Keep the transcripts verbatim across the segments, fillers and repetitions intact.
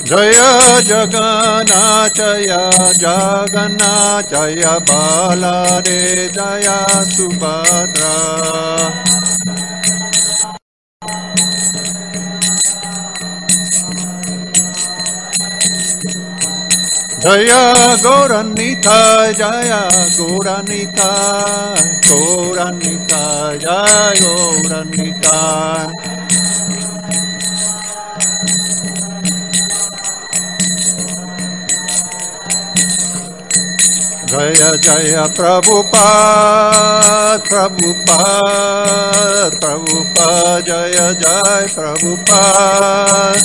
Jaya Jagannataya Jagannataya Balade Jaya Subhadra Jaya Gauranita Jaya Gauranita Gauranita Jaya Gauranita Jaya Jaya Prabhupada Prabhupada Prabhupada Jaya Jaya Prabhupada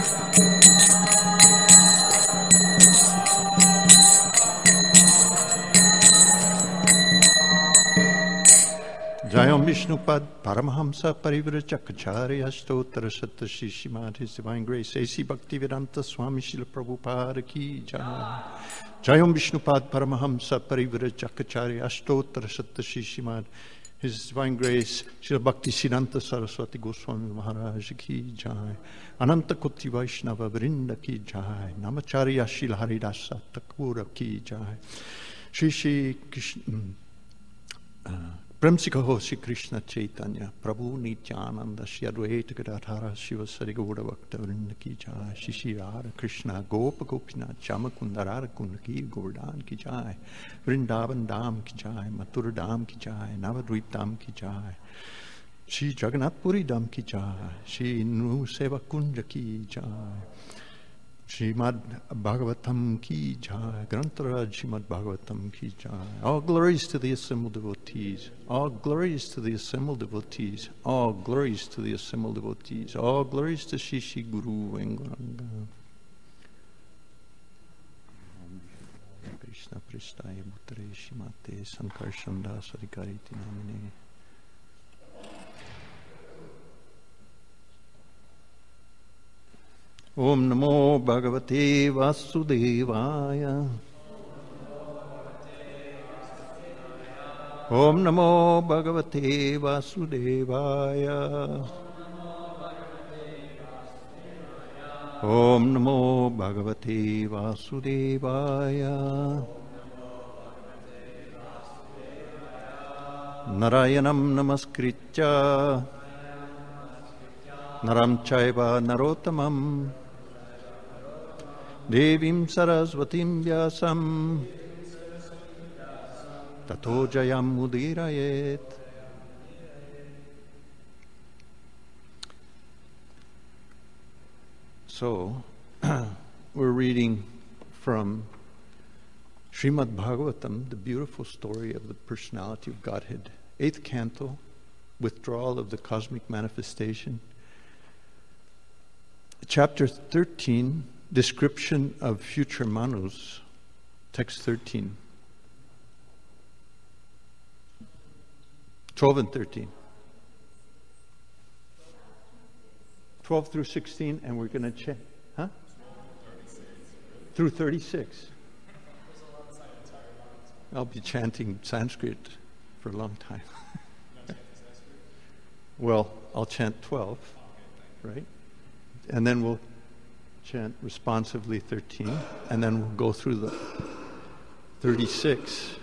Jayam Vishnupad Paramahamsa Parivrajacharya Stotra Satta Shishimad His Divine Grace A C Bhaktivedanta Swami Srila Prabhupada Ki Jai Jayam Vishnupad Paramahamsa Parivrajacharya Stotra Satta Shishimad His Divine Grace Srila Bhaktisiddhanta Saraswati Goswami Maharaj Ki Jai Ananta Koti Vaishnava Vrinda Ki Jai Namacharya Srila Haridasa Thakura Ki Jai Shri Shri Krishna uh, Premsikaho Shri Krishna Chaitanya Prabhu Nityananda Shri Advaita Gadadhara Shiva Sari Gaura Bhakta Vrinda Ki Jai Shri Shri Radha Krishna Gopa Gopinath Chamakunda Radha Kunda Ki Govardhan Ki Jai Vrindavan Dham Ki Jai Mathura Dham Ki Jai Navadvip Dham Ki Jai Shri Jagannath Puri Dham Ki Jai Shri Nu Seva Kunja Ki Jai Srimad Bhagavatam Ki Jai, Grantaraj Srimad Bhagavatam Ki Jai. All glories to the assembled devotees. All glories to the assembled devotees. All glories to the assembled devotees. All glories to Shri Shri Guru Vengaranga. Krishna Pristaya Bhuttare Shimate Sankarshanda Sarikariti Namine. Om Namo Bhagavate Vasudevaya. Om Namo Bhagavate Vasudevaya. Om Namo Bhagavate Vasudevaya. Narayanam Namaskritya Naram Chaiva Narottamam Devim Saraswatim Vyasam Tato Jayam Mudirayet. So, we're reading from Srimad Bhagavatam, the beautiful story of the personality of Godhead. Eighth canto, withdrawal of the cosmic manifestation. Chapter thirteen, description of future Manus, text thirteen. twelve and thirteen. twelve through sixteen, and we're going to check. Huh? Through thirty-six. I'll be chanting Sanskrit for a long time. Well, I'll chant twelve, right? And then we'll chant responsively thirteen, and then we'll go through the thirty-six.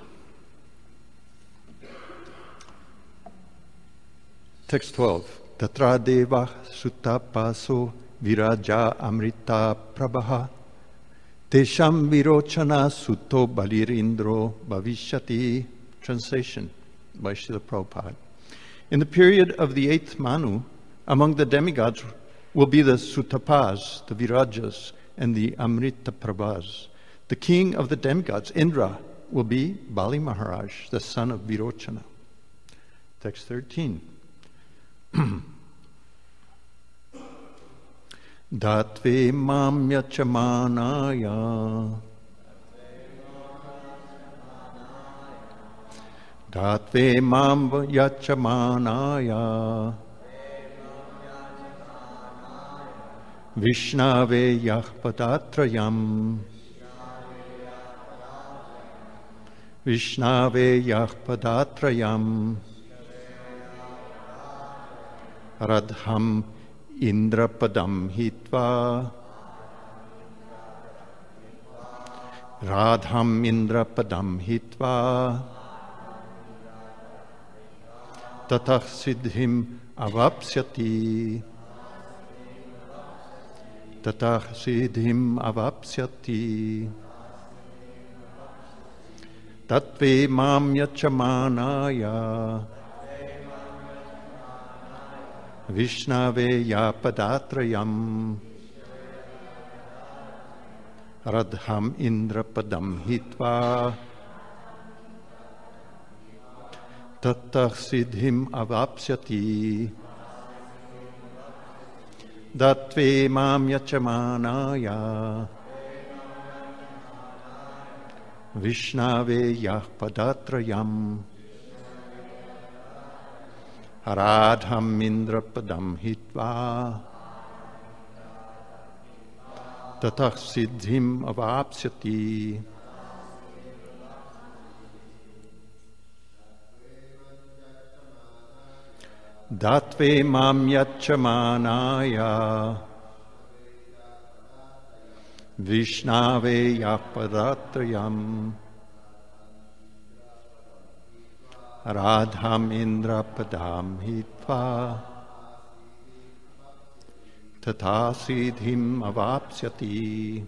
Text twelve. Tatra deva sutta paso viraja amrita prabha tesham virochana sutto balirindro bhavishyati. Translation by Srila Prabhupada. In the period of the eighth Manu, among the demigods will be the Suttapas, the Virajas, and the Amrita Prabhas. The king of the demigods, Indra, will be Bali Maharaj, the son of Virochana. Text thirteen. Datve mam yachamanaya Datve mam yachamanaya Vishnave yahpadatrayam Vishnave yahpadatrayam Radham Indrapadam hitva Radham Indra Padam Hitva Tatah Siddhim Avapsyati Tatah Siddhim Avapsyati Tatve Mam Yachamanaya Vishnave Yapadatrayam Radham Indra Padam Hitva Tattah Siddhim Avapsyati Datve Mam Yachamanaya Vishnave Yapadatrayam Radham Indra Padam Hitva Tatah Siddhim Avapsyati Datve Mam Yachamanaya Vishnave Yapadatrayam Radham Indra Padam Hitva Tatha Siddhim Avapsyati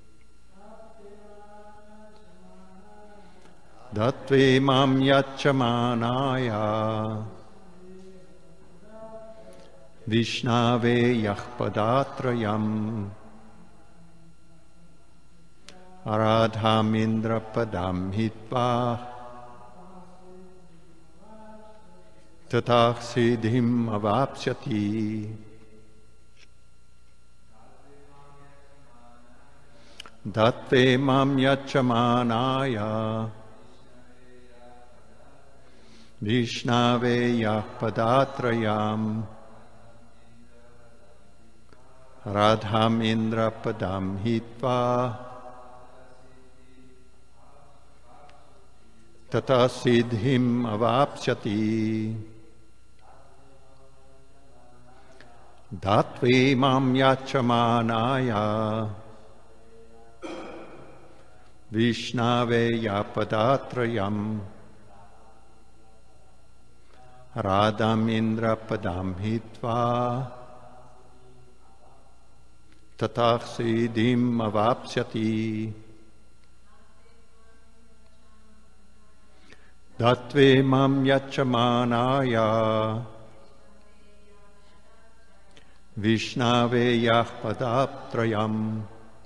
Datve Mam Yachamanaya Vishnave Yapadatrayam Radham Indra Padam Hitva Tatah Siddhim Avapsyati Datve Mam Yachamanaya Vishnave Yapadatrayam Radham Indra Padam Hitva Tata Siddhim Avapsyati Datve Mam Yachamanaya Vishnave Yapadatrayam Radham Indra Padam Hitva Tatah Siddhim Avapsyati Datve Mam Yachamanaya Vishnave Yapadatrayam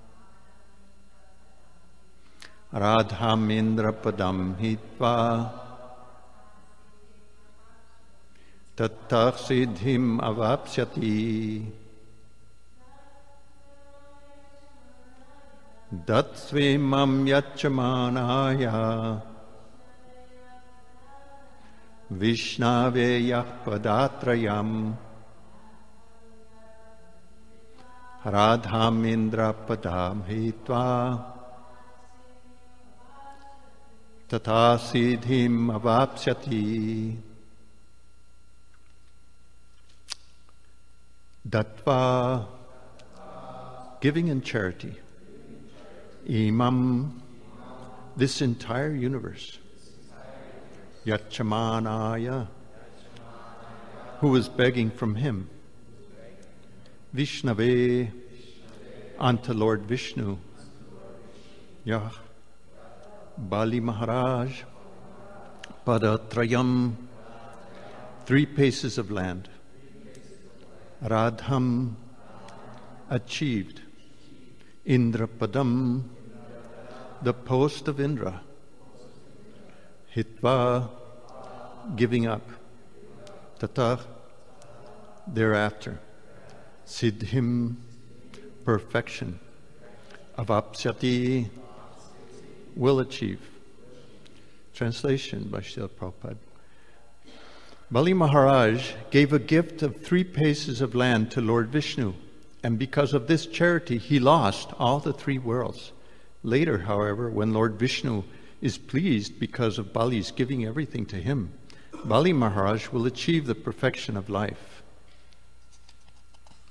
Radham Indra Padam Hitva Tatah Siddhim Avapsyati Datve Mam Yachamanaya Vishnave Yapadatrayam Radham Indra Padam Hitva Tatha Siddhim Avapsyati Datva, giving in charity. Imam, this entire universe. Yachamanaya, who was begging from him. Vishnave, unto Lord Vishnu. Yah, Bali Maharaj, Padatrayam, three paces of land. Radham, achieved. Indrapadam, the post of Indra. Hitva, giving up. Tata, thereafter. Siddhim, perfection. Avapsyati, will achieve. Translation by Srila Prabhupada. Bali Maharaj gave a gift of three paces of land to Lord Vishnu, and because of this charity, he lost all the three worlds. Later, however, when Lord Vishnu is pleased because of Bali's giving everything to him, Bali Maharaj will achieve the perfection of life.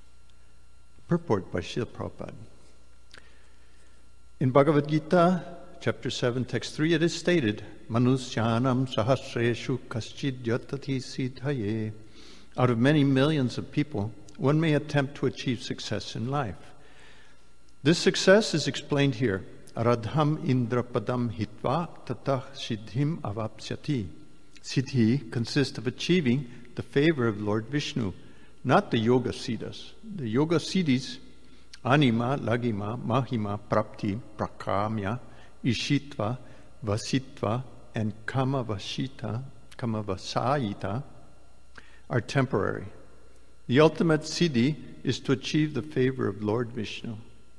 Purport by Srila Prabhupada. In Bhagavad Gita, chapter seven, text three, it is stated, Manusyanam sahasreshu kaschid yatati siddhaye. Out of many millions of people, one may attempt to achieve success in life. This success is explained here. Aradham indrapadam hitva tatah siddhim avapsyati. Siddhi consists of achieving the favor of Lord Vishnu, not the yoga siddhas. The yoga siddhis, anima, lagima, mahima, prapti, prakamya, ishitva, vasitva, and kamavashita, kamavasayita, are temporary. The ultimate siddhi is to achieve the favor of Lord Vishnu.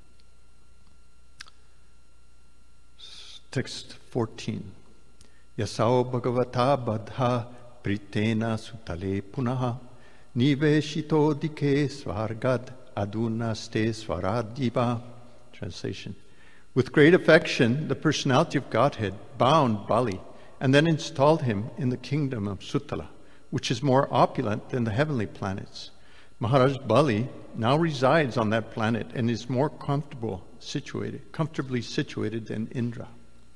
Text fourteen. Yasao bhagavata badha pritena sutale punaha niveshito dike svargad aduna ste svaradiva. Translation. With great affection, the personality of Godhead bound Bali and then installed him in the kingdom of Sutala, which is more opulent than the heavenly planets. Maharaj Bali now resides on that planet and is more comfortable situated, comfortably situated than Indra.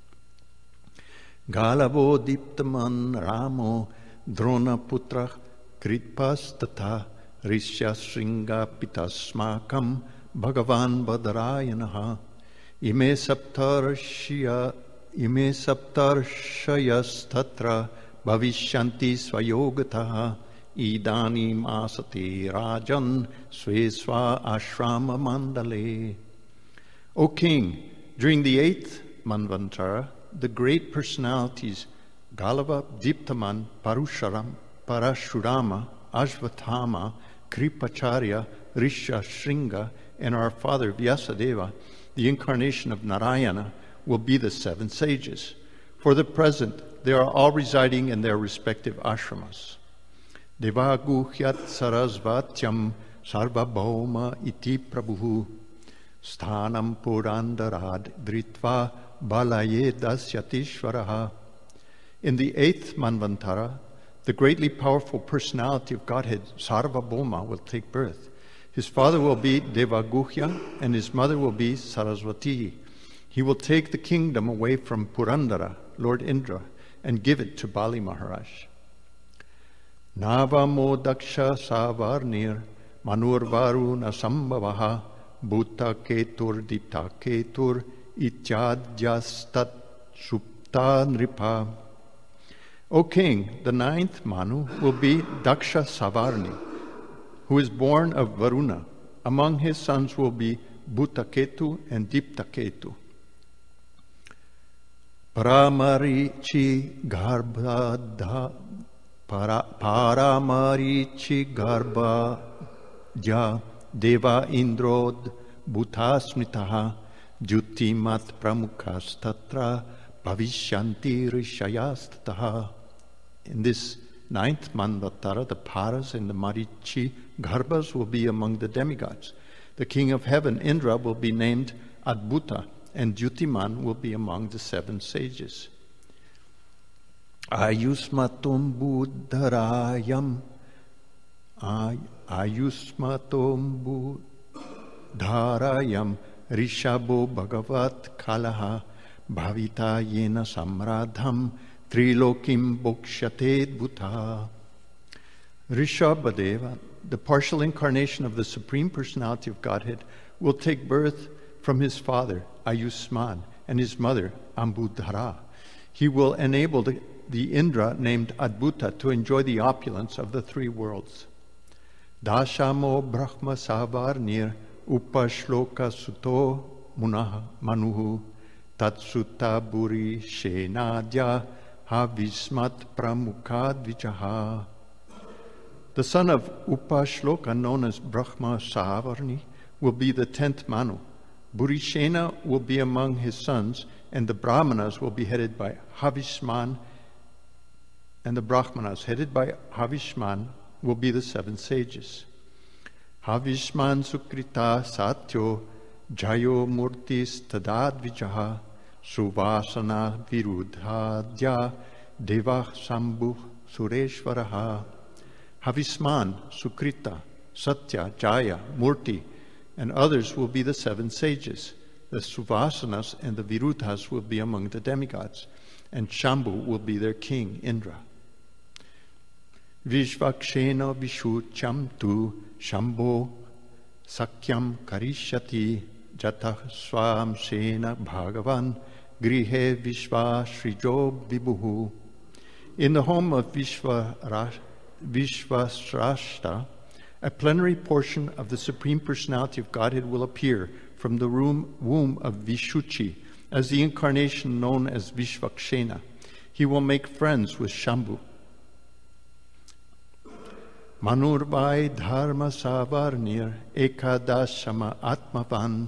Galavo diptaman ramo drona putra kritpas tatha rishya shringa pitasmakam bhagavan badarayanaha ime saptarshya ime saptarshayas tatra bhavishyanti svayogataha idanim asati rajan svesva ashrama mandale. O king, during the eighth Manvantara, the great personalities Galava, Diptaman, Parusharam, Parashurama, Ashvatthama, Kripacharya, Risha, Shringa, and our father Vyasadeva, the incarnation of Narayana, will be the seven sages. For the present, they are all residing in their respective ashramas. Devaguhyat sarasvatyam sarvabhauma iti prabhu sthanam purandarad dritva balaye dasyatishvaraha. In the eighth Manvantara, the greatly powerful personality of Godhead, Sarvabhauma, will take birth. His father will be Devaguhya and his mother will be Saraswati. He will take the kingdom away from Purandara, Lord Indra, and give it to Bali Maharaj. Navamo daksha savarnir manurvaruna sambhavaha bhuta ketur dipta ketur ityadhyastat supta nripa. O king, the ninth Manu will be Daksha Savarni, who is born of Varuna. Among his sons will be Bhutaketu and Diptaketu. Paramarichi Garbha para, Paramarichi Garbha Ja Deva Indrod Bhutasmitaha Jyutimat Pramukhas Tatra Bhavishyanti Rishayastataha. In this ninth Manvatara, the Paras and the Marichi Garbhas will be among the demigods. The king of heaven, Indra, will be named Adbhuta, and Jyutiman will be among the seven sages. Ayusmatum buddharayam Ayusmatum buddharayam Rishabo Bhagavat Kalaha Bhavita Yena Samradham Trilokim Bhokshate Bhuta. Rishabhadeva, the partial incarnation of the Supreme Personality of Godhead, will take birth from his father, Ayusman, and his mother, Ambudhara. He will enable the, the Indra named Adbhuta to enjoy the opulence of the three worlds. Dashamo Brahma Savarnir Upashloka Suto Munaha Manuhu Tatsutta Buri Shenadya Havismat Pramukha Dvijaha. The son of Upashloka, known as Brahma Savarni, will be the tenth Manu. Burishena will be among his sons, and the Brahmanas will be headed by Havishman, and the Brahmanas headed by Havishman will be the seven sages. Havishman Sukrita Satyo Jayo Murtis Tadadvijaha Suvasana Virudhadya Devah Sambhu Sureshvaraha. Havishman, Sukrita, Satya, Jaya, Murti, and others will be the seven sages. the Suvasanas and the Virutas will be among the demigods, and Shambhu will be their king, Indra. Vishvakshena Vishucham tu Shambho Sakyam Karishyati Jatah Swam Sena Bhagavan Grihe Vishva Shrijo Vibhuhu. In the home of Vishvarashta, a plenary portion of the Supreme Personality of Godhead will appear from the room, womb of Vishuchi as the incarnation known as Vishvakshena. He will make friends with Shambhu. Manurvai Dharma Savarnir Ekadashama Atmavan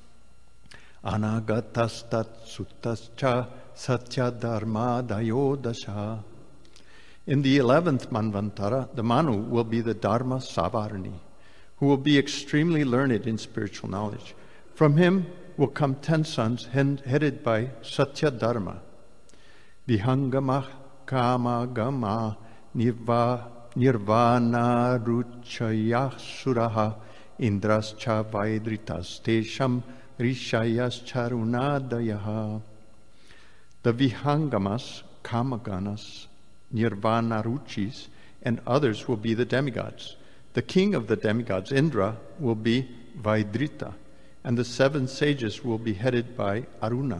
Anagatastat Suttascha Satya Dharma Dayodasha. In the eleventh Manvantara, the Manu will be the Dharma Savarni, who will be extremely learned in spiritual knowledge. From him will come ten sons headed by Satya Dharma. Vihangama Kama Gama Nirva Nirvana Ruchaya Suraha Indrascha Vaidritas Tesham Rishayas Charunadayaha. The Vihangamas, Kamaganas, Nirvana Ruchis, and others will be the demigods. The king of the demigods, Indra, will be Vaidrita, and the seven sages will be headed by Aruna.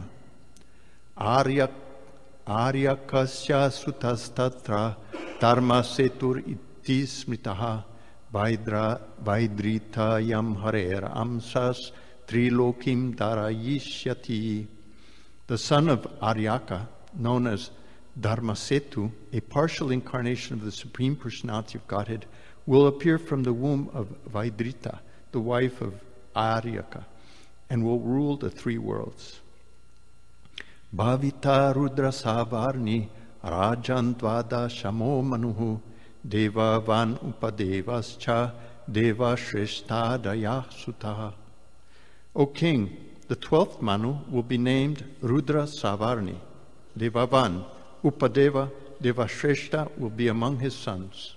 Arya Aryakasya Sutastatra Dharma Setur iti smritaha Vaidra Vaidrita Yam Harer Amsas Trilokim Darayishyati. The son of Aryaka, known as Dharmasetu, a partial incarnation of the Supreme Personality of Godhead, will appear from the womb of Vaidrita, the wife of Aryaka, and will rule the three worlds. Bhavita Rudra Savarni Rajan Dvada Shamo Manuhu Deva Van Upadevascha Deva Shrestadaya Sutaha. O king, the twelfth Manu will be named Rudra Savarni. Devavan, Upadeva, Devashreshta will be among his sons.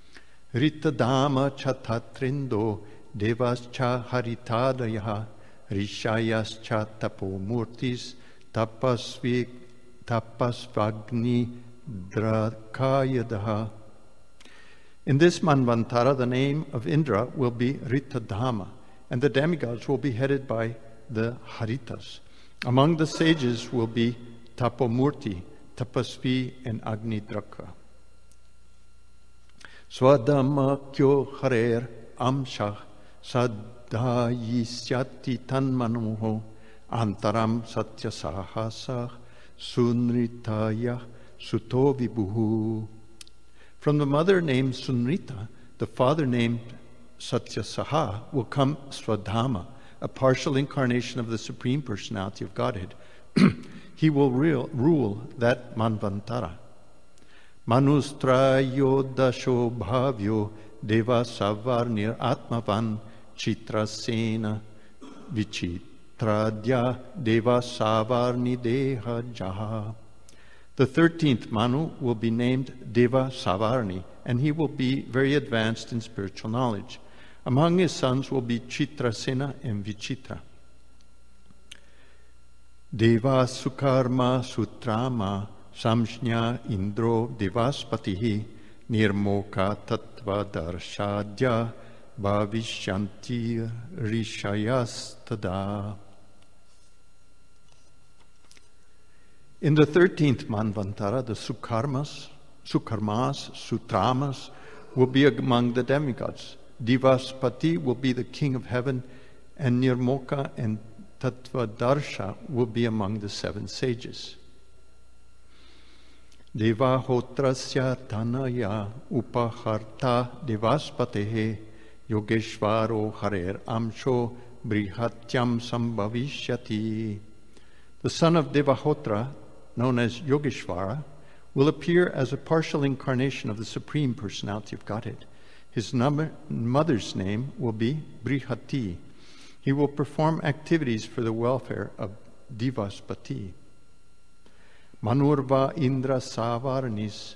Ritadama Chatatrindo Devascha Haritadayaha Rishayascha Tapomurtis Tapasvi Tapasvagni Drakayadaha. In this Manvantara, the name of Indra will be Ritadama, and the demigods will be headed by the Haritas. Among the sages will be Tapomurti, Tapasvi, and Agnidraka. Swadhamakyo Harer Amshah Sadhayisyati Tanmanuho Antaram Satya Sahasah Sunritaya Sutovibuhu. From the mother named Sunrita, the father named Satyasaha will come Swadhama, a partial incarnation of the Supreme Personality of Godhead. He will real, rule that Manvantara. Manustrayo dasho bhavyo deva savarnir atmavan chitrasena vichitradya deva savarni deha jaha. The thirteenth Manu will be named Deva Savarni, and he will be very advanced in spiritual knowledge. Among his sons will be Chitrasena and Vichitra. Deva Sukarma Sutrama Samshnya Indro Devaspatihi Nirmoka Tattva Darshadya Bhavishyanti Rishayastada. In the thirteenth Manvantara, the Sukarmas, Sukarmas, Sutramas will be among the demigods. Devaspati will be the king of heaven, and Nirmoka and Tattvadarsha will be among the seven sages. Devahotrasya Tanaya Upaharta Devaspatehe Yogeshvaro Harer Amsho Brihatyam Sambhavishyati. The son of Devahotra, known as Yogeshvara, will appear as a partial incarnation of the Supreme Personality of Godhead. His number, mother's name will be Brihati. He will perform activities for the welfare of Devaspati. Manurva Indra Savarnis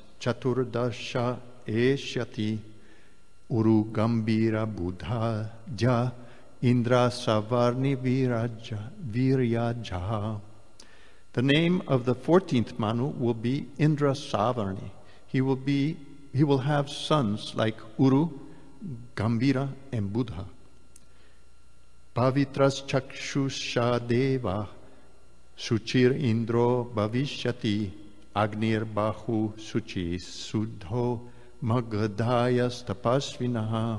Chaturdasha Eshyati Uru Gambira Buddha Ja Indra Savarni Viraja, Viryaja. The name of the fourteenth Manu will be Indra Savarni. He will be he will have sons like Uru, Gambira, and Buddha. Pavitras Chakshusha Deva, Suchir Indro Bhavishyati, Agnir Bahu Suchi, Sudho Magadayas Tapasvinaha.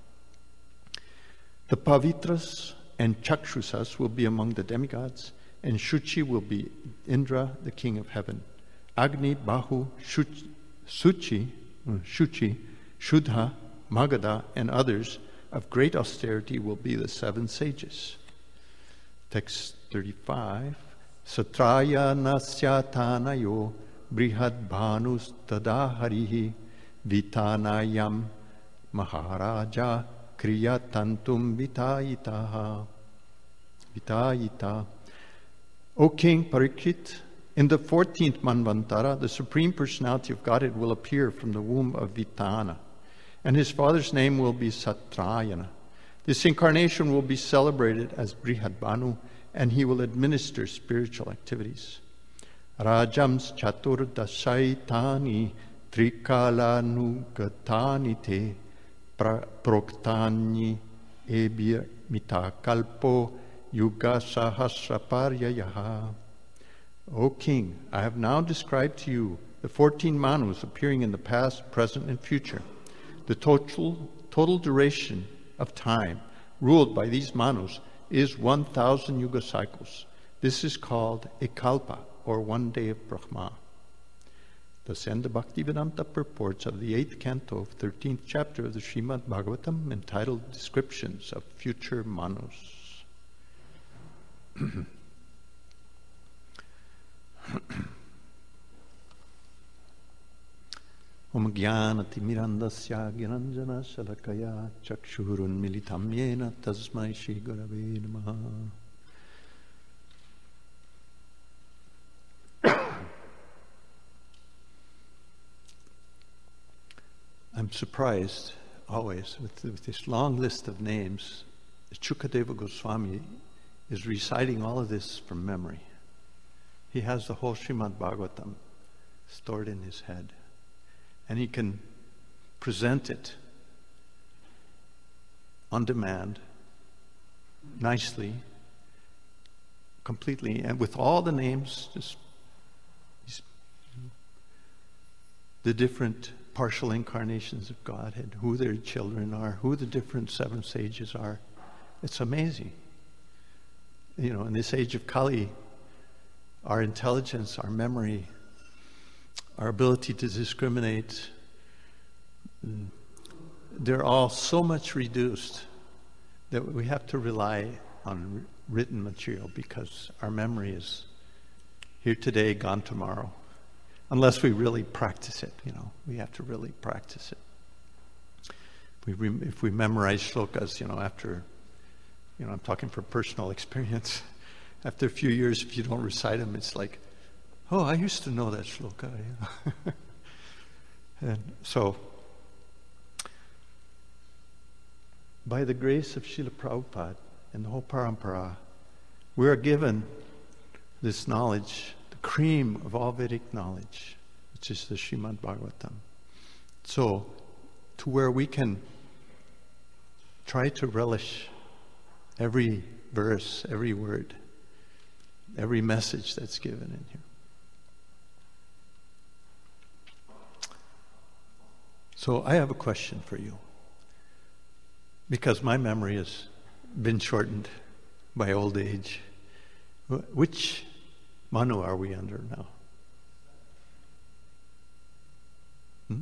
The Pavitras and Chakshusas will be among the demigods, and Shuchi will be Indra, the king of heaven. Agni, Bahu, Shuchi, Suchi, Shuchi, Shuddha, Magadha, and others of great austerity will be the seven sages. Text thirty-five. Satraya nasyatanayo brihad bhanus tadaharihi vitanayam maharaja kriyatantum vitayitaha. Vitayita. O King Parikshit, in the fourteenth Manvantara, the Supreme Personality of Godhead will appear from the womb of Vitana, and his father's name will be Satrayana. This incarnation will be celebrated as Brihadbhanu, and he will administer spiritual activities. Rajams chatur dasaitani trikalanugatani te proktani ebir mitakalpo yuga sahasraparyayaha. O King, I have now described to you the fourteen Manus appearing in the past, present, and future. The total, total duration of time ruled by these Manus is one thousand yuga cycles. This is called a kalpa, or one day of Brahma. Thus end the Bhaktivedanta purports of the eighth canto of thirteenth chapter of the Srimad Bhagavatam, entitled Descriptions of Future Manus. Om Jnanati Mirandasya Gyananjana Shalakaya Chakshurun Militam Yena Tasmai Shri Gurave Namaha. I'm surprised always with, with this long list of names. Chukadeva Goswami is reciting all of this from memory. He has the whole Srimad Bhagavatam stored in his head, and he can present it on demand, nicely, completely, and with all the names, just the different partial incarnations of Godhead, who their children are, who the different seven sages are. It's amazing. You know, in this age of Kali, our intelligence, our memory, our ability to discriminate, they're all so much reduced that we have to rely on written material because our memory is here today, gone tomorrow. Unless we really practice it, you know, we have to really practice it. We re- if we memorize shlokas, you know, after, you know, I'm talking from personal experience. After a few years, if you don't recite them, it's like, oh, I used to know that shloka. Yeah. And so, by the grace of Srila Prabhupada and the whole parampara, we are given this knowledge, the cream of all Vedic knowledge, which is the Srimad Bhagavatam. So, to where we can try to relish every verse, every word, every message that's given in here. So I have a question for you. Because my memory has been shortened by old age. Which Manu are we under now? Hmm?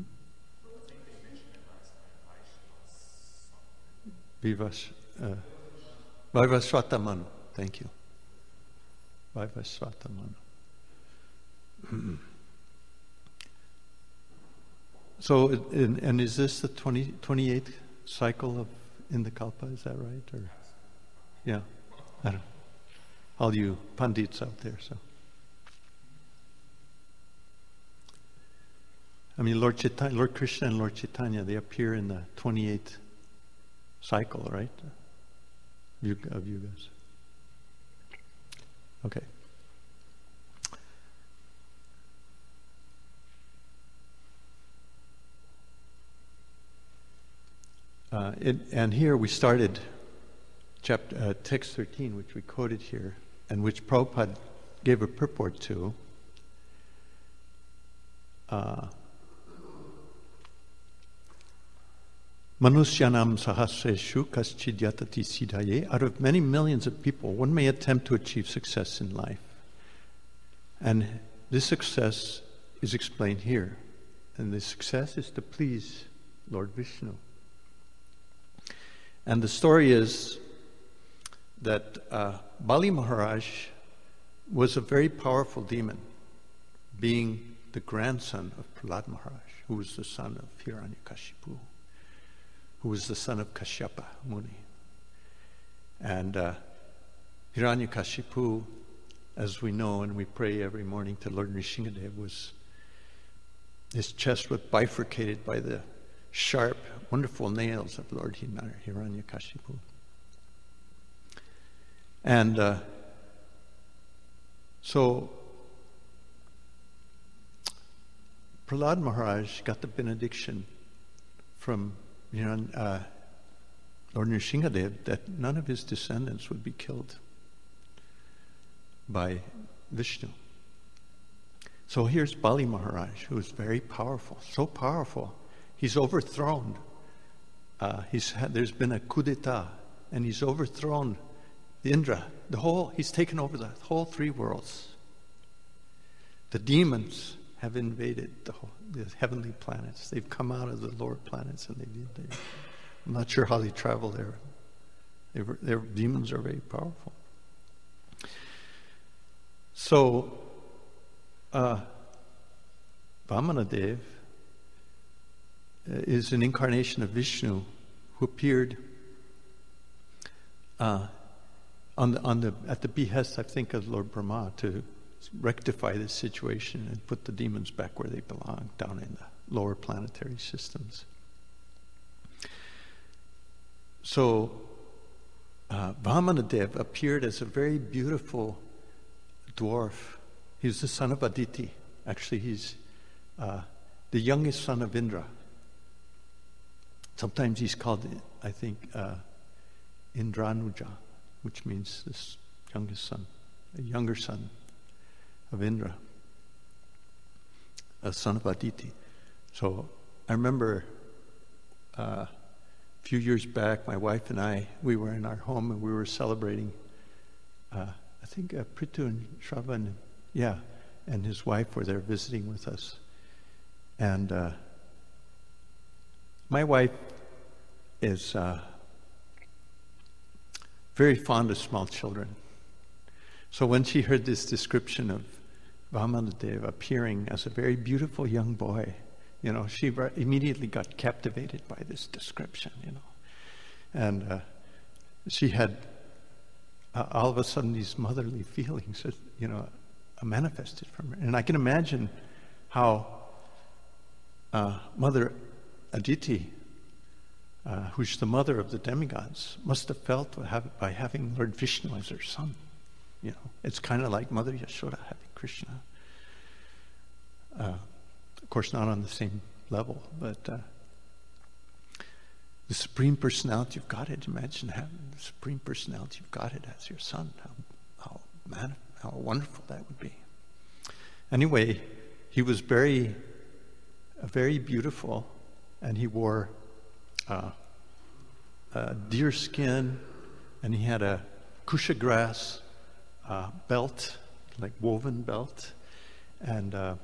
Vivas, uh, Vaivasvata Manu. Thank you. Vaivasvata Manu. So, and, and is this the twenty, twenty-eighth cycle of in the Kalpa? Is that right? Or yeah, I don't. All you pundits out there. So, I mean, Lord Chaitanya, Lord Krishna, and Lord Chaitanya, they appear in the twenty-eighth cycle, right? you, of you guys. Okay. Uh, it, and here we started chapter, uh, text thirteen, which we quoted here, and which Prabhupada gave a purport to. Uh, Manusyanam sahasreshu kaschid yatati siddhaye. Out of many millions of people, one may attempt to achieve success in life. And this success is explained here. And the success is to please Lord Vishnu. And the story is that uh, Bali Maharaj was a very powerful demon, being the grandson of Prahlad Maharaj, who was the son of Hiranyakashipu, who was the son of Kashyapa Muni. And uh, Hiranyakashipu, as we know and we pray every morning to Lord Nrsingadev, was, his chest was bifurcated by the sharp, wonderful nails of Lord Hiranyakashipu. And uh, so Prahlad Maharaj got the benediction from uh, Lord Nrsingadev that none of his descendants would be killed by Vishnu. So here's Bali Maharaj, who is very powerful, so powerful. He's overthrown. Uh, he's had, there's been a coup d'etat, and he's overthrown the Indra. The whole, he's taken over the whole three worlds. The demons have invaded the, whole, the heavenly planets. They've come out of the lower planets, and they've. They, I'm not sure how they travel there. They were, their demons are very powerful. So, uh, Vamanadev is an incarnation of Vishnu who appeared uh, on the, on the, at the behest, I think, of Lord Brahma to rectify this situation and put the demons back where they belong, down in the lower planetary systems. So uh, Vamanadev appeared as a very beautiful dwarf. He's the son of Aditi. Actually, he's uh, the youngest son of Indra. Sometimes he's called, I think, uh, Indranuja, which means this youngest son, a younger son of Indra, a son of Aditi. So I remember uh, a few years back, my wife and I, we were in our home and we were celebrating, uh, I think uh, Prithu and Shravan, yeah, and his wife were there visiting with us. And uh, my wife is uh, very fond of small children. So when she heard this description of Vamanadev appearing as a very beautiful young boy, you know, she immediately got captivated by this description, you know. And uh, she had uh, all of a sudden these motherly feelings, that, you know, manifested from her. And I can imagine how uh, Mother Aditi, uh, who's the mother of the demigods, must have felt by having Lord Vishnu as her son. You know, it's kind of like Mother Yashoda having Krishna. Uh, of course, not on the same level, but uh, the Supreme Personality of Godhead. Imagine having the Supreme Personality of Godhead as your son. How, how man, how wonderful that would be. Anyway, he was very, uh, very beautiful, and he wore uh, a deer skin, and he had a kusha grass uh, belt, like woven belt, and uh,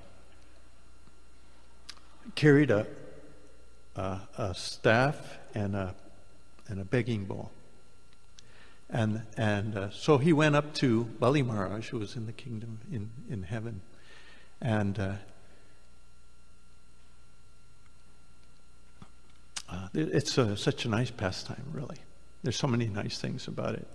carried a, a a staff and a and a begging bowl. And and uh, so he went up to Bali Maharaj, who was in the kingdom in, in heaven. And uh, uh, it's a, such a nice pastime, really. There's so many nice things about it.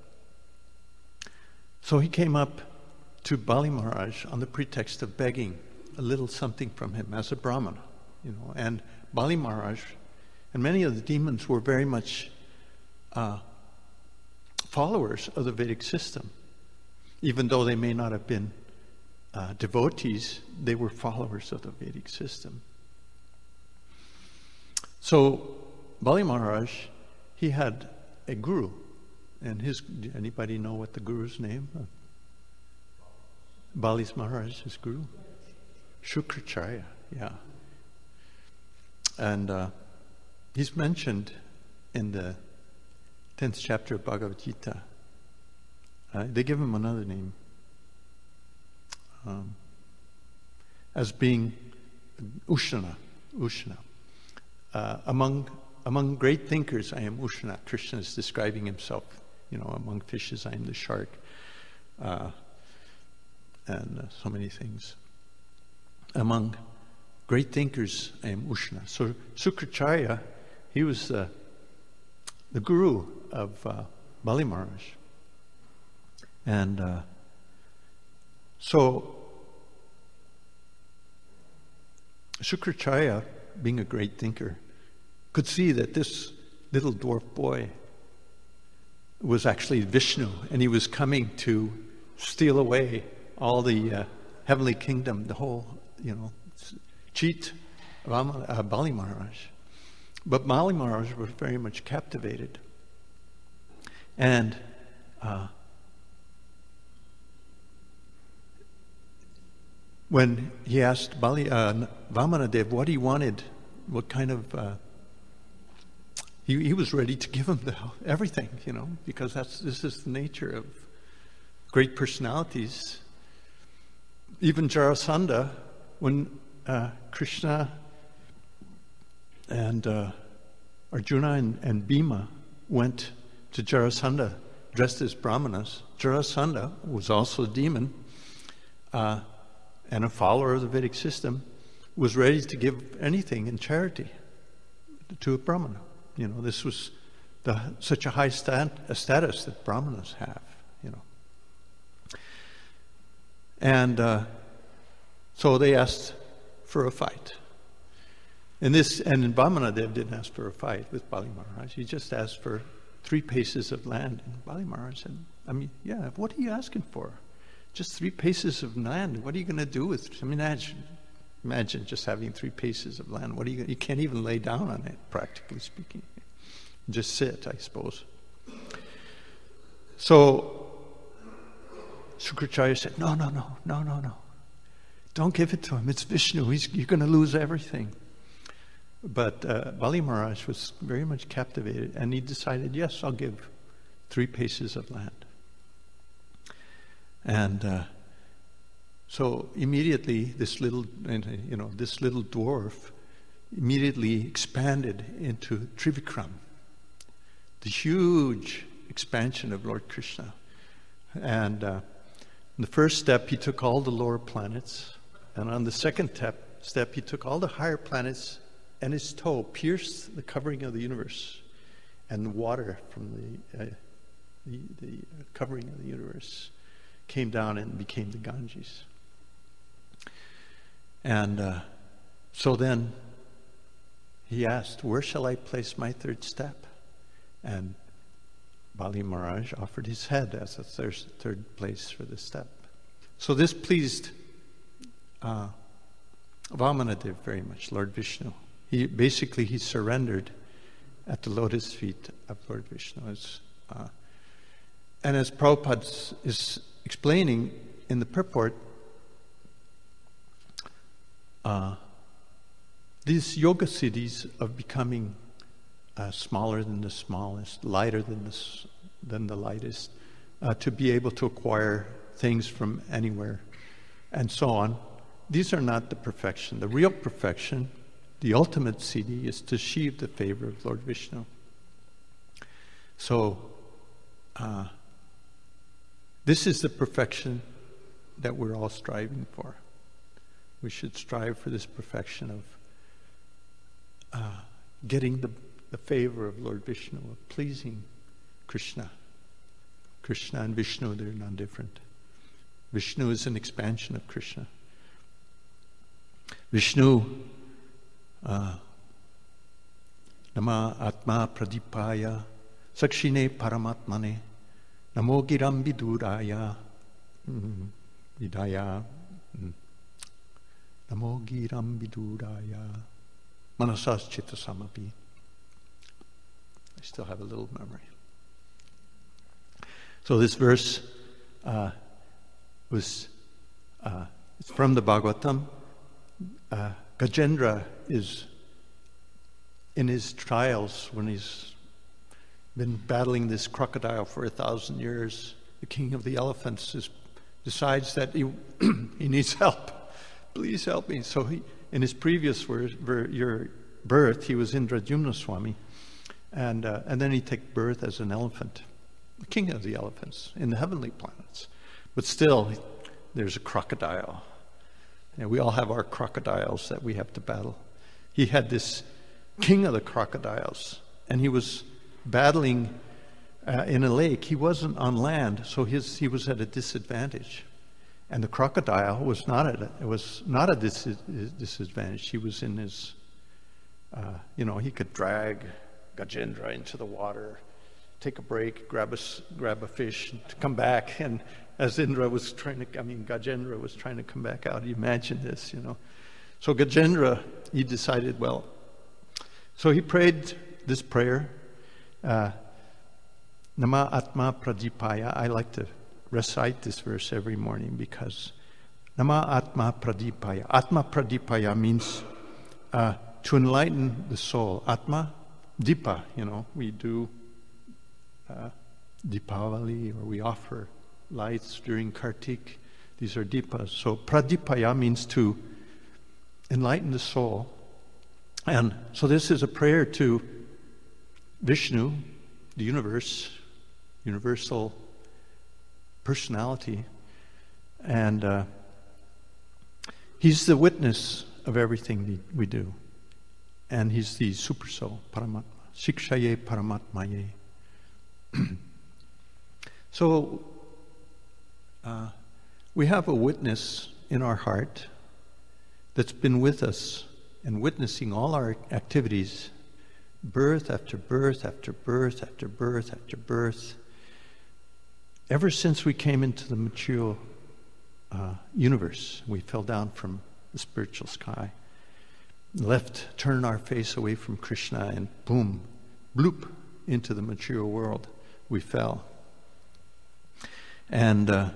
So he came up to Bali Maharaj on the pretext of begging a little something from him as a Brahmana, you know. And Bali Maharaj and many of the demons were very much Uh, followers of the Vedic system. Even though they may not have been uh, devotees, they were followers of the Vedic system. So Bali Maharaj, he had a guru. And his, anybody know what the guru's name? Bali Maharaj's guru? Shukracharya, yeah. And uh, he's mentioned in the tenth chapter of Bhagavad Gita. Uh, they give him another name. Um, as being Ushana. Ushana. Uh, among, among great thinkers, I am Ushana. Krishna is describing himself. You know, among fishes, I am the shark. Uh, and uh, so many things. Among great thinkers, I am Ushana. So Shukracharya, he was uh, the guru of uh, Bali Maharaj. And uh, so Shukracharya, being a great thinker, could see that this little dwarf boy was actually Vishnu, and he was coming to steal away all the uh, heavenly kingdom, the whole, you know, cheat Ram, uh, Bali Maharaj. But Bali Maharaj was very much captivated. And uh, when he asked Bali, uh, Vamanadev what he wanted, what kind of uh, He, he was ready to give him the, everything, you know, because that's this is the nature of great personalities. Even Jarasandha, when uh, Krishna and uh, Arjuna and, and Bhima went to Jarasandha dressed as brahmanas, Jarasandha was also a demon uh, and a follower of the Vedic system, was ready to give anything in charity to a brahmana. You know, this was the, such a high stat, a status that brahmanas have, you know. And uh, so they asked for a fight. And this, and Vamanadev didn't ask for a fight with Bali Maharaj. He just asked for three paces of land. And Bali Maharaj said, I mean, yeah, what are you asking for? Just three paces of land. What are you going to do with it? I mean, imagine, imagine just having three paces of land. What are you? You can't even lay down on it, practically speaking. Just sit, I suppose. So Shukracharya said, no, no, no, no, no, no. Don't give it to him. It's Vishnu. He's, you're going to lose everything. But uh, Bali Maharaj was very much captivated, and he decided, yes, I'll give three paces of land. And uh, so immediately, this little, you know, this little dwarf immediately expanded into Trivikram, the huge expansion of Lord Krishna. And uh, in the first step, he took all the lower planets, and on the second step, step, he took all the higher planets, and his toe pierced the covering of the universe, and the water from the, uh, the, the covering of the universe came down and became the Ganges. And uh, so then he asked, where shall I place my third step? And Bali Maharaj offered his head as a third, third place for the step. So this pleased uh, Vamanadev very much, Lord Vishnu. He basically he surrendered at the lotus feet of Lord Vishnu. As, uh, and as Prabhupada is explaining in the purport, uh, these yoga siddhis of becoming uh, smaller than the smallest, lighter than the, than the lightest, uh, to be able to acquire things from anywhere, and so on, these are not the perfection. The real perfection, the ultimate siddhi, is to achieve the favor of Lord Vishnu. So, uh, this is the perfection that we're all striving for. We should strive for this perfection of uh, getting the, the favor of Lord Vishnu, of pleasing Krishna. Krishna and Vishnu, they're not different. Vishnu is an expansion of Krishna. Vishnu, uh, Nama Atma Pradipaya Sakshine Paramatmane Namo Giram Viduraya. Mm, Vidaya. Mm. Namo Giram Viduraya. Manasas Chitta Samapi. I still have a little memory. So this verse uh, was uh, it's from the Bhagavatam. Uh, Gajendra is in his trials when he's been battling this crocodile for a thousand years. The king of the elephants is, decides that he, he needs help. Please help me. So he, in his previous ver, ver, your birth, he was Indradyumna Swami, and uh, and then he took birth as an elephant, the king of the elephants in the heavenly planets. But still, there's a crocodile. And we all have our crocodiles that we have to battle. He had this king of the crocodiles, and he was battling uh, in a lake. He wasn't on land, so his, he was at a disadvantage. And the crocodile was not at a, it was not a dis- disadvantage. He was in his, uh, you know, he could drag Gajendra into the water, take a break, grab a, grab a fish, to come back. And as Indra was trying to, I mean, Gajendra was trying to come back out. You imagine this, you know. So Gajendra, he decided, well, so he prayed this prayer, uh, Nama Atma Pradipaya. I like to recite this verse every morning because Nama Atma Pradipaya. Atma Pradipaya means uh, to enlighten the soul. Atma, Dipa, you know, we do uh, Dipavali, or we offer lights during Kartik. These are Dipas. So Pradipaya means to enlighten the soul. And so this is a prayer to Vishnu, the universe, universal personality. And uh, he's the witness of everything we, we do. And he's the super soul, Paramatma. Shikshaye Paramatmaye. So uh, we have a witness in our heart that's been with us and witnessing all our activities, birth after birth after birth after birth after birth, ever since we came into the material uh, universe. We fell down from the spiritual sky, left, turned our face away from Krishna, and boom, bloop, into the material world we fell. And uh,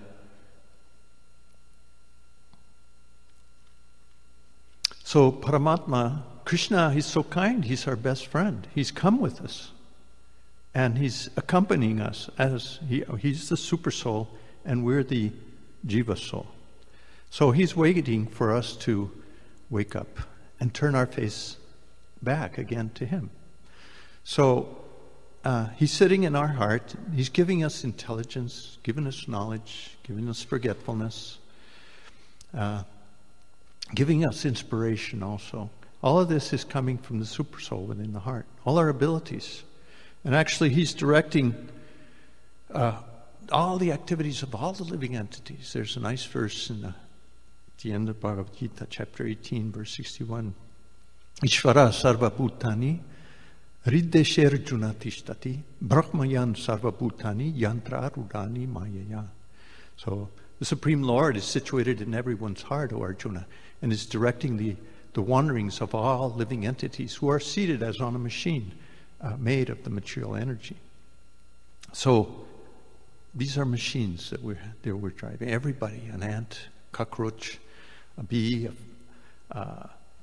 so Paramatma, Krishna, he's so kind. He's our best friend. He's come with us. And he's accompanying us as he, he's the super soul and we're the jiva soul. So he's waiting for us to wake up and turn our face back again to him. So uh, he's sitting in our heart. He's giving us intelligence, giving us knowledge, giving us forgetfulness, uh, giving us inspiration also. All of this is coming from the super soul within the heart. All our abilities. And actually he's directing uh, all the activities of all the living entities. There's a nice verse in the, at the end of Bhagavad Gita, chapter eighteen, verse sixty-one. Ishvara sarva bhutani riddesher junatishtati brahmayan sarva bhutani yantra rudani mayaya. So the Supreme Lord is situated in everyone's heart, O Arjuna, and is directing the, the wanderings of all living entities who are seated as on a machine uh, made of the material energy. So these are machines that we're, that we're driving. Everybody, an ant, cockroach, a bee, a, uh,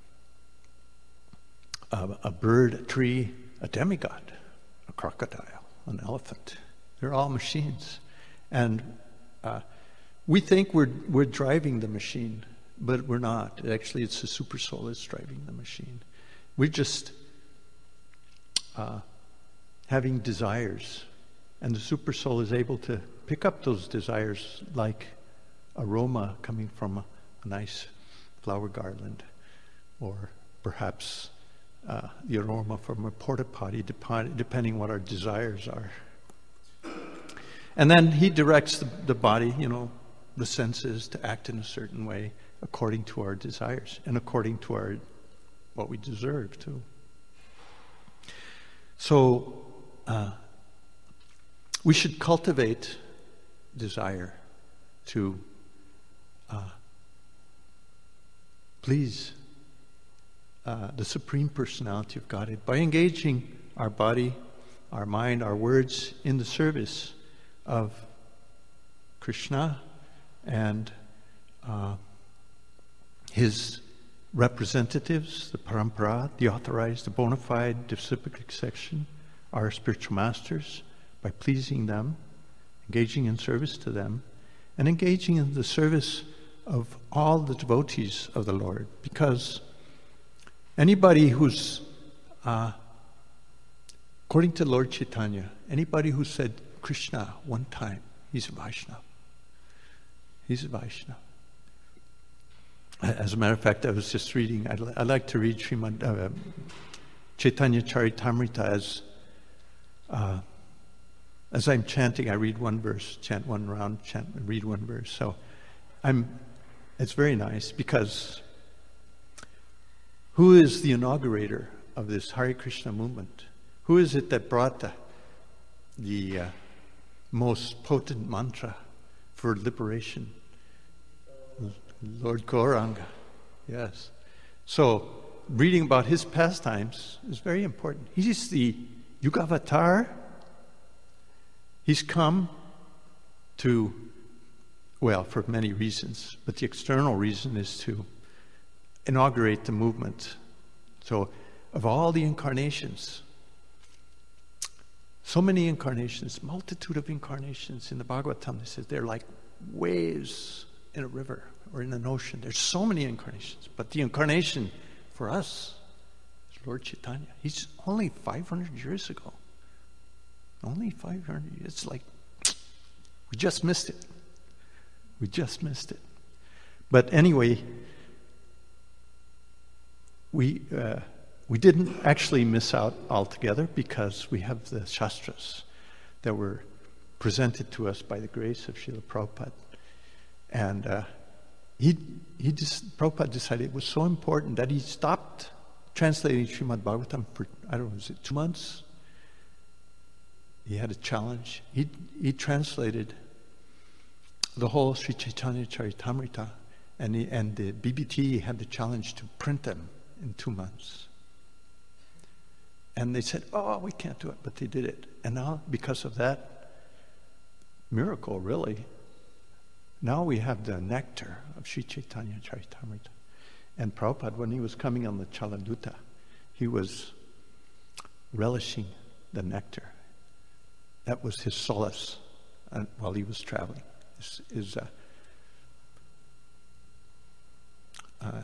a, a bird, a tree, a demigod, a crocodile, an elephant. They're all machines. And uh, we think we're we're driving the machine, but we're not. Actually, it's the super soul that's driving the machine. We're just uh, having desires. And the super soul is able to pick up those desires like aroma coming from a, a nice flower garland, or perhaps uh, the aroma from a porta potty, dep- depending what our desires are. And then he directs the, the body, you know, the senses to act in a certain way according to our desires and according to our what we deserve too. So uh, we should cultivate desire to uh, please uh, the Supreme Personality of Godhead by engaging our body, our mind, our words in the service of Krishna and uh, his representatives, the parampara, the authorized, the bona fide, disciplic section, our spiritual masters, by pleasing them, engaging in service to them, and engaging in the service of all the devotees of the Lord. Because anybody who's, uh, according to Lord Chaitanya, anybody who said Krishna one time, he's a Vaishnava. He's a Vaishnava. As a matter of fact, I was just reading, I, I like to read Srimad uh, Chaitanya Charitamrita as uh, as I'm chanting. I read one verse, chant one round, chant, read one verse. So I'm. It's very nice because who is the inaugurator of this Hare Krishna movement? Who is it that brought the the uh, most potent mantra for liberation? Lord Gauranga, yes. So, reading about his pastimes is very important. He's the Yugavatar. He's come to, well, for many reasons, but the external reason is to inaugurate the movement. So, of all the incarnations, so many incarnations, multitude of incarnations in the Bhagavatam, they said they're like waves in a river or in an ocean. There's so many incarnations, but the incarnation for us is Lord Chaitanya. He's only five hundred years ago. Only five hundred years. It's like we just missed it. We just missed it. But anyway, we uh, we didn't actually miss out altogether because we have the Shastras that were presented to us by the grace of Srila Prabhupada. And uh, he he just Prabhupada decided it was so important that he stopped translating Srimad Bhagavatam for, I don't know, was it two months? He had a challenge. He he translated the whole Sri Chaitanya Charitamrita, and he, and the B B T had the challenge to print them in two months. And they said, "Oh, we can't do it," but they did it. And now, because of that miracle, really. Now we have the nectar of Sri Chaitanya Charitamrita. And Prabhupada, when he was coming on the Chaladuta, he was relishing the nectar. That was his solace uh, while he was traveling. Is, is uh, uh,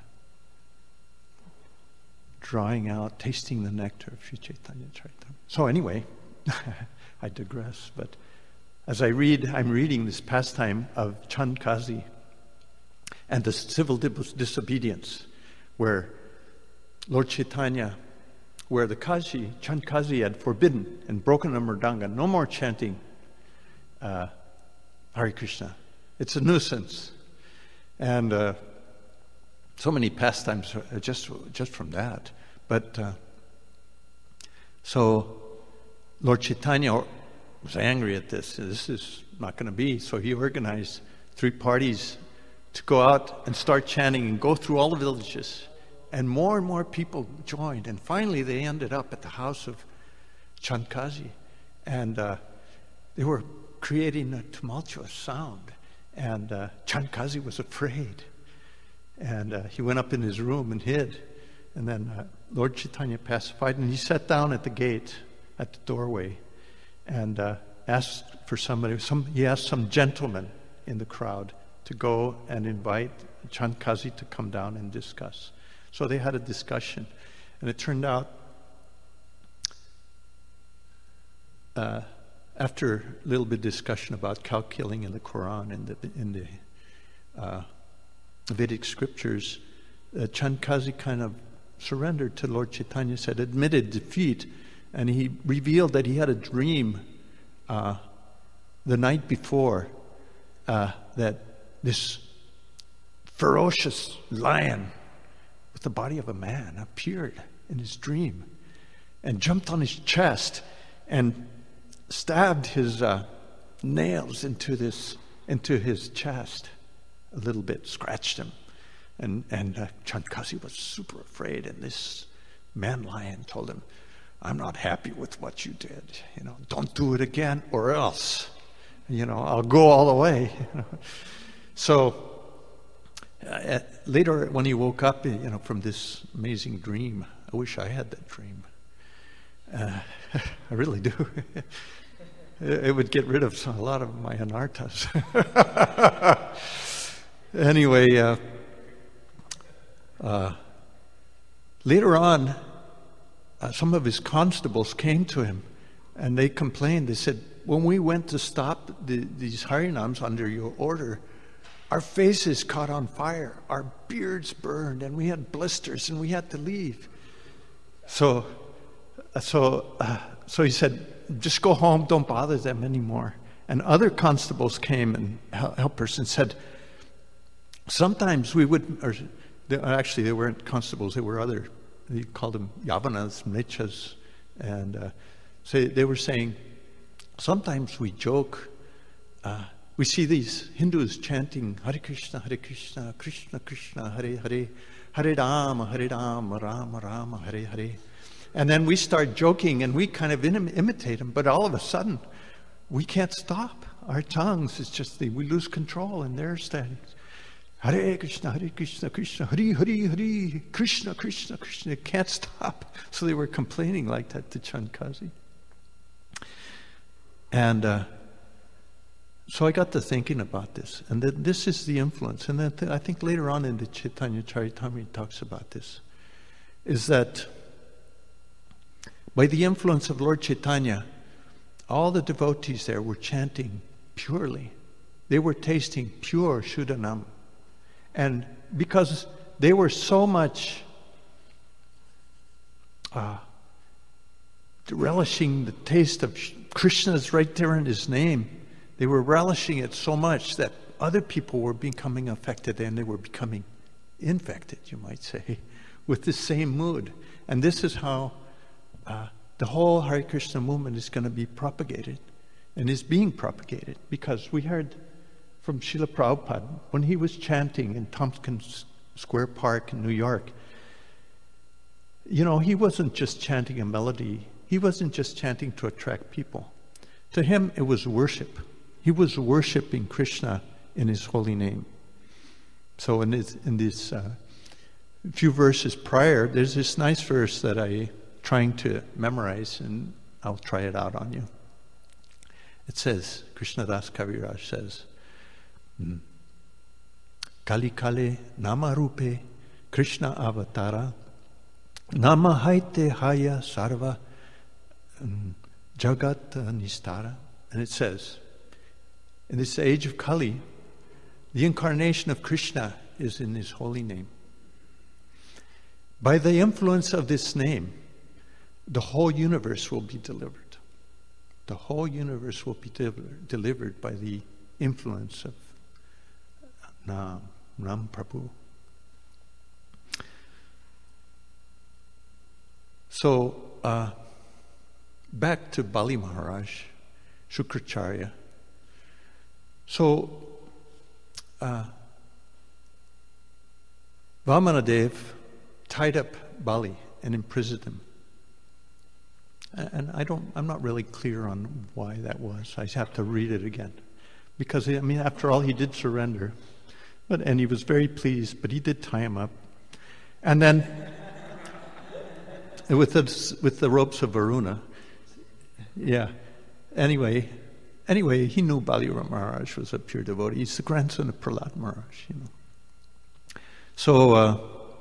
drawing out, tasting the nectar of Sri Chaitanya Charitamrita. So anyway, I digress, but as I read, I'm reading this pastime of Chand Kazi and the civil disobedience, where Lord Chaitanya, where the Kazi, Chand Kazi had forbidden and broken the mridanga, no more chanting uh, Hare Krishna. It's a nuisance. And uh, so many pastimes just, just from that. But uh, so Lord Chaitanya was angry at this. This is not going to be. So he organized three parties to go out and start chanting and go through all the villages. And more and more people joined. And finally they ended up at the house of Chand Kazi. And uh, they were creating a tumultuous sound. And uh, Chand Kazi was afraid. And uh, he went up in his room and hid. And then uh, Lord Chaitanya pacified. And he sat down at the gate, at the doorway, and uh, asked for somebody, some, he asked some gentleman in the crowd to go and invite Chand Kazi to come down and discuss. So they had a discussion, and it turned out uh, after a little bit of discussion about cow killing in the Quran and the, in the uh, Vedic scriptures, uh, Chand Kazi kind of surrendered to Lord Chaitanya, said, admitted defeat. And he revealed that he had a dream uh, the night before uh, that this ferocious lion with the body of a man appeared in his dream and jumped on his chest and stabbed his uh, nails into this into his chest a little bit, scratched him. And, and uh, Chandkazi was super afraid, and this man lion told him, I'm not happy with what you did. You know, don't do it again or else. You know, I'll go all the way. So uh, later when he woke up, you know, from this amazing dream, I wish I had that dream. Uh, I really do. It would get rid of a lot of my anarthas. Anyway, uh, uh, later on, uh, some of his constables came to him, and they complained. They said, when we went to stop the, these Harinams under your order, our faces caught on fire, our beards burned, and we had blisters, and we had to leave. So, so, uh, so he said, just go home, don't bother them anymore. And other constables came and helpers and said, sometimes we would, or they, actually they weren't constables, they were other, they called them Yavanas, Mlechas, and uh, so they were saying, sometimes we joke, uh, we see these Hindus chanting Hare Krishna, Hare Krishna, Krishna Krishna, Hare Hare, Hare Rama, Hare Rama, Rama Rama, Hare Hare. And then we start joking and we kind of im- imitate them, but all of a sudden we can't stop. Our tongues, it's just, the, we lose control and they're standing. Hare Krishna, Hare Krishna, Krishna, Hare Hare, Hare, Krishna, Krishna, Krishna. It can't stop. So they were complaining like that to Chandkazi. And uh, so I got to thinking about this. And that this is the influence. And then th- I think later on in the Chaitanya Charitamrita he talks about this. Is that by the influence of Lord Chaitanya, all the devotees there were chanting purely. They were tasting pure Shuddhanam. And because they were so much uh, relishing the taste of Krishna's right there in his name, they were relishing it so much that other people were becoming affected, and they were becoming infected, you might say, with the same mood. And this is how uh, the whole Hare Krishna movement is going to be propagated, and is being propagated, because we heard from Srila Prabhupada, when he was chanting in Tompkins Square Park in New York, you know, he wasn't just chanting a melody. He wasn't just chanting to attract people. To him, it was worship. He was worshiping Krishna in his holy name. So in this, in this uh, few verses prior, there's this nice verse that I'm trying to memorize, and I'll try it out on you. It says, Krishnadas Kaviraj says, Kali Kale Nama Rupe Krishna Avatara Nama Haite Haya Sarva Jagat Nistara. And it says, in this age of Kali, the incarnation of Krishna is in his holy name. By the influence of this name, the whole universe will be delivered. The whole universe will be delivered, delivered by the influence of Nam, Ram Prabhu. So, uh, back to Bali Maharaj, Shukracharya. So, uh, Vamanadev tied up Bali and imprisoned him. And I don't, I'm not really clear on why that was. I have to read it again. Because, I mean, after all, he did surrender. But, and he was very pleased, but he did tie him up. And then, with the, with the ropes of Varuna, yeah. Anyway, anyway, he knew Bali Maharaj was a pure devotee. He's the grandson of Prahlad Maharaj, you know. So, uh,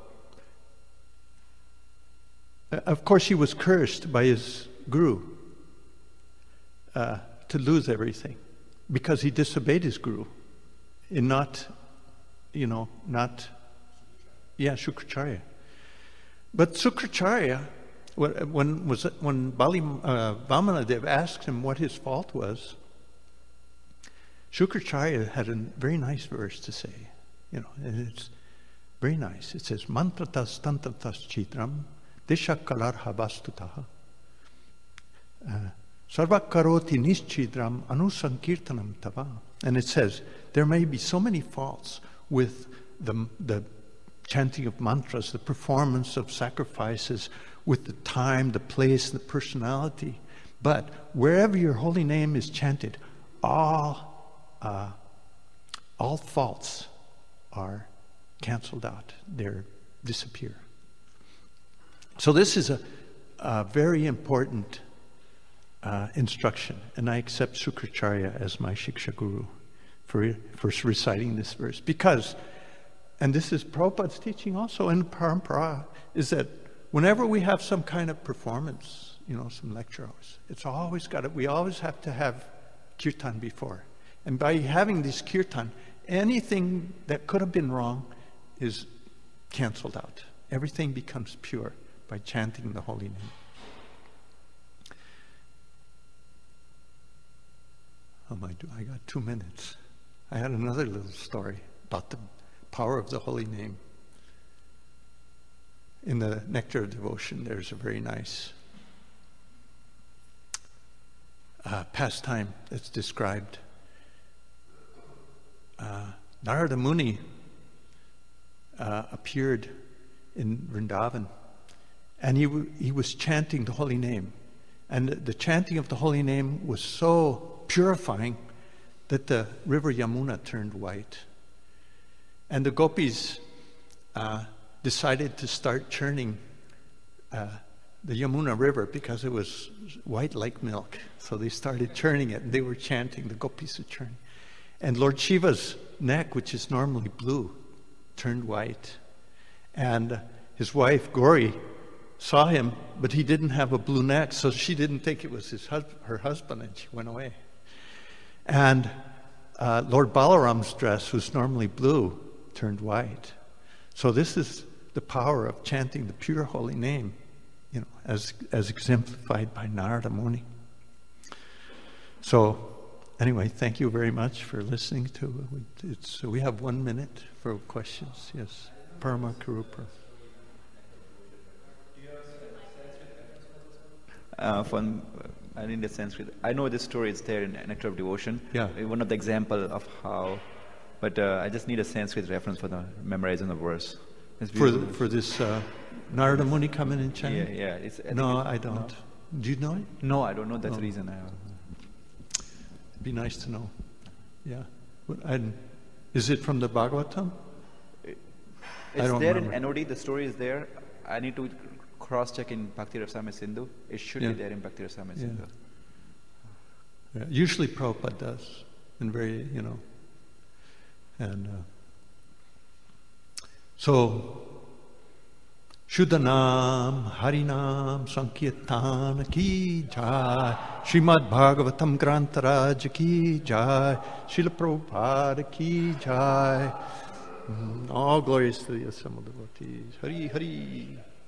of course, he was cursed by his guru uh, to lose everything, because he disobeyed his guru in not, you know, not, yeah, Shukracharya. But Shukracharya, when was when Bali uh, Vamanadev asked him what his fault was, Shukracharya had a very nice verse to say, you know, and it's very nice. It says, "Mantratas tantratas chitram deshakalar habastutaha sarvakaroti nischidram anusankirtanam tava." And it says, there may be so many faults with the, the chanting of mantras, the performance of sacrifices, with the time, the place, the personality. But wherever your holy name is chanted, all, uh, all faults are canceled out. They disappear. So this is a, a very important uh, instruction, and I accept Sukracharya as my Shiksha Guru for, for reciting this verse. Because, and this is Prabhupada's teaching also in Parampara, is that whenever we have some kind of performance, you know, some lecture hours, it's always got to, we always have to have kirtan before. And by having this kirtan, anything that could have been wrong is canceled out. Everything becomes pure by chanting the holy name. Oh my, I got two minutes. I had another little story about the power of the holy name. In the Nectar of Devotion, there's a very nice uh, pastime that's described. Uh, Narada Muni uh, appeared in Vrindavan, and he w- he was chanting the holy name, and the, the chanting of the holy name was so purifying that the river Yamuna turned white, and the gopis uh, decided to start churning uh, the Yamuna River because it was white like milk. So they started churning it, and they were chanting. The gopis were churning. And Lord Shiva's neck, which is normally blue, turned white. And his wife, Gauri, saw him, but he didn't have a blue neck, so she didn't think it was his hus- her husband, and she went away. And uh, Lord Balaram's dress was normally blue, turned white. So this is the power of chanting the pure holy name, you know, as as exemplified by Narada Muni. So, anyway, thank you very much for listening to it. It's, we have one minute for questions. Yes, Parama Karupa. Uh, from, I need a Sanskrit. I know this story is there in Nectar of Devotion. Yeah. One of the example of how, but uh, I just need a Sanskrit reference for the memorizing the verse. It's For beautiful. for this uh, Narada Muni coming and yeah, chanting? yeah. It's, I No, think I it's- don't. No? Do you know it? No, I don't know. That's Oh. the reason. I, It'd be nice to know. Yeah. What- and is it from the Bhagavatam? it's don't there remember. in N O D. The story is there. I need to cross-check in Bhakti Rasamrita Sindhu. It should Yeah. be there in Bhakti Rasamrita Yeah. Sindhu. Yeah. Usually Prabhupada does. And very, you know. And uh, so, Shuddhanam, Harinam, Sankirtan ki jai, Srimad Bhagavatam Grantaraj ki jai, Srila Prabhupada ki jai. Mm, all glories to the assembled devotees. Hari Hari.